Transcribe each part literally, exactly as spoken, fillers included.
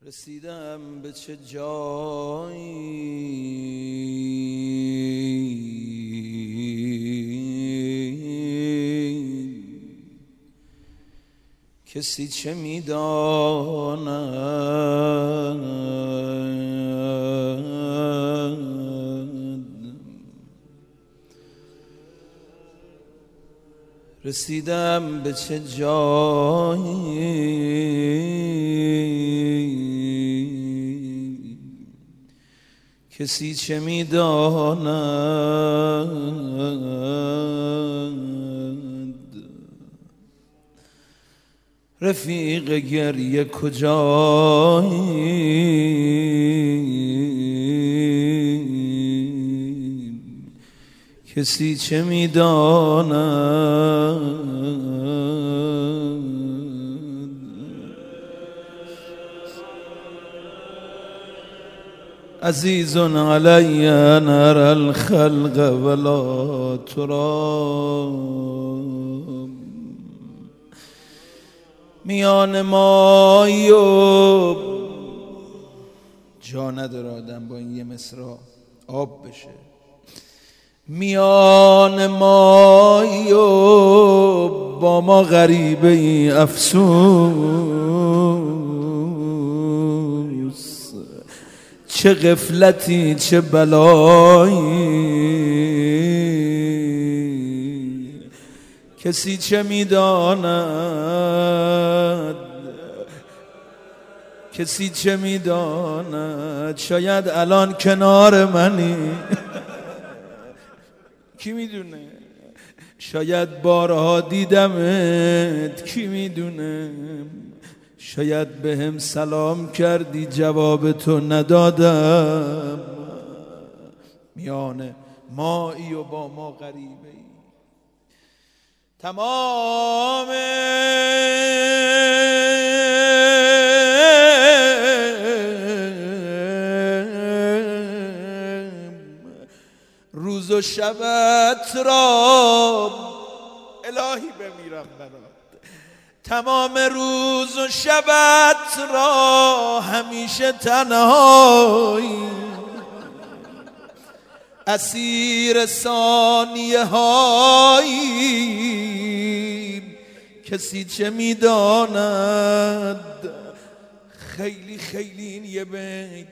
رسیدم به چه جایی کسی چه میداند. رسیدم به چه جایی کسی چه میداند. رفیق گریه کجایی کسی چه میداند. عزیز علی نر الخلق ولا ترا. میان مایی و جا نداره آدم با این یه مصرع آب بشه. میان مایی و با ما غریبه ای افسوس. چه غفلتی چه بلایی کسی چه میداند. کسی چه میداند. شاید الان کنار منی کی میدونه. شاید بارها دیدمت کی میدونه. شاید به هم سلام کردی جواب تو ندادم. میان مایی و با ما غریبه ای. تمام روز و شبت را الهی بمیرم برات. تمام روز و شبت را همیشه تنهایی اسیر ثانیه هایی کسی چه میداند. خیلی خیلی این یه بیت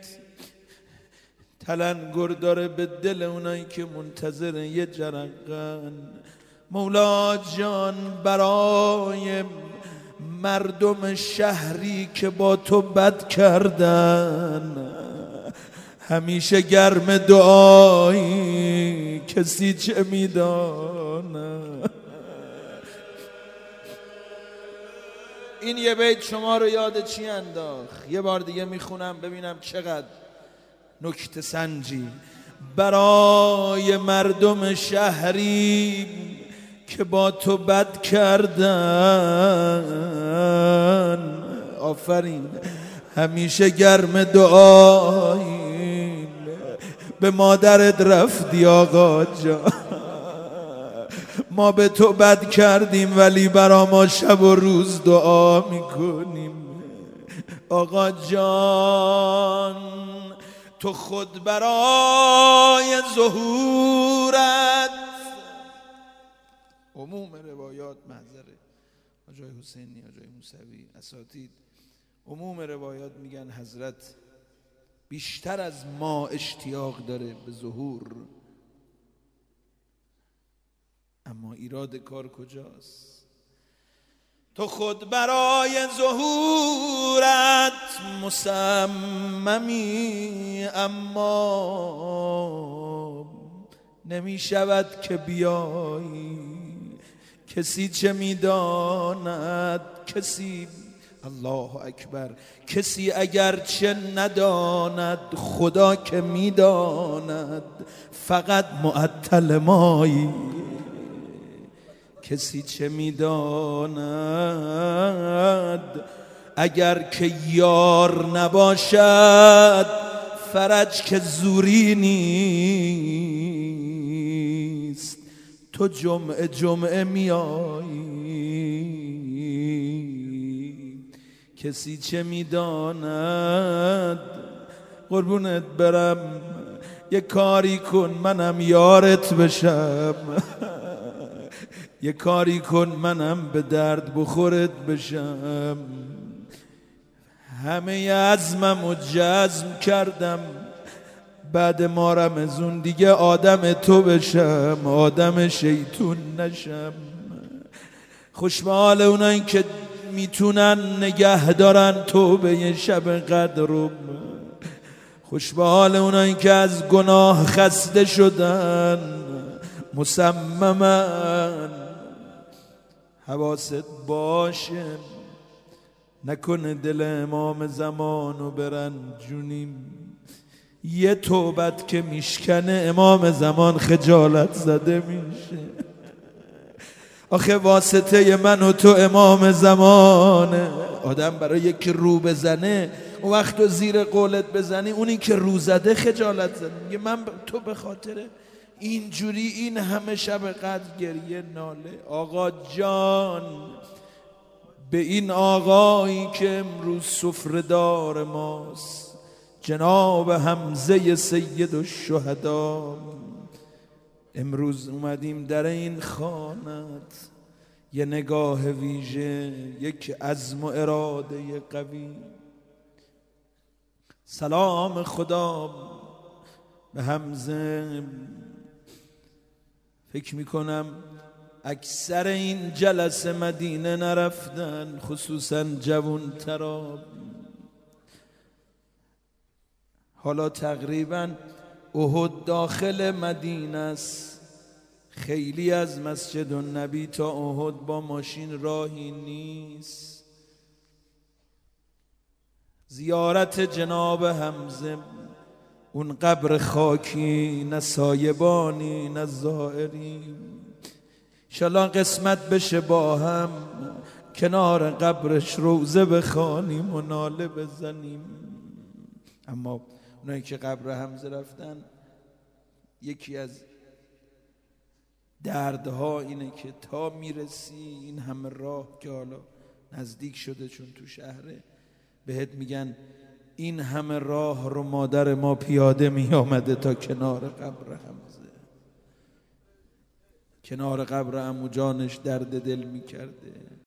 تلنگر داره به دل اونایی که منتظر یه جرقن. مولا جان برای مردم شهری که با تو بد کردن همیشه گرم دعایی کسی چه میدانه. این یه بیت شما رو یاد چی انداخت؟ یه بار دیگه میخونم ببینم چقدر نکته سنجی. برای مردم شهری که با تو بد کردن آفرین همیشه گرم دعایی. به مادرت رفتی آقا جان. ما به تو بد کردیم ولی برا ما شب و روز دعا میکنیم. آقا جان تو خود برای ظهورت عموم روایات محضره آجای حسینی آجای موسوی اساتید عموم روایات میگن حضرت بیشتر از ما اشتیاق داره به ظهور. اما ایراد کار کجاست؟ تو خود برای ظهورت مصممی اما نمی شود که بیایی کسی چه میداند. کسی الله اکبر کسی اگر چه نداند خدا که میداند. فقط معطل مایی کسی چه میداند. اگر که یار نباشد فرج که زوری نیست. تو جمعه جمعه میایی کسی چه میداند. قربونت برم یه کاری کن منم یارت بشم، یه کاری کن منم به درد بخورت بشم. همه عزمم و جزم کردم بعد ما رمزون دیگه آدم تو بشم، آدم شیطون نشم. خوش به حال اونایی که میتونن نگه دارن توبه شب قدرم، خوش به حال اونایی که از گناه خسته شدن مصممن. حواست باشه نکنه دل امام زمانو برن جونیم. یه توبت که میشکنه امام زمان خجالت زده میشه. آخه واسطه من و تو امام زمانه. آدم برای یکی رو بزنه اون وقت تو زیر قولت بزنی، اونی که رو زده خجالت زده. میگه من تو به خاطر اینجوری این همه شب قدر گریه ناله. آقا جان به این آقایی که امروز سفره‌دار ماست، جناب حمزه سید الشهدا، امروز اومدیم در این خانت یه نگاه ویژه، یک عزم و اراده قوی. سلام خدا به حمزه. فکر میکنم اکثر این جلسه مدینه نرفتن، خصوصا جوان ترا. حالا تقریبا احد داخل مدینه است، خیلی از مسجد النبی تا احد با ماشین راهی نیست. زیارت جناب حمزه، اون قبر خاکی، نه سایبانی نه زائری. انشالله قسمت بشه با هم کنار قبرش روزه بخوانیم و ناله بزنیم. اما اونایی که قبر حمزه رفتن، یکی از دردها اینه که تا میرسی این همه راه که حالا نزدیک شده چون تو شهره، بهت میگن این همه راه رو مادر ما پیاده می آمده تا کنار قبر حمزه، کنار قبر عمو جانش درد دل می کرده.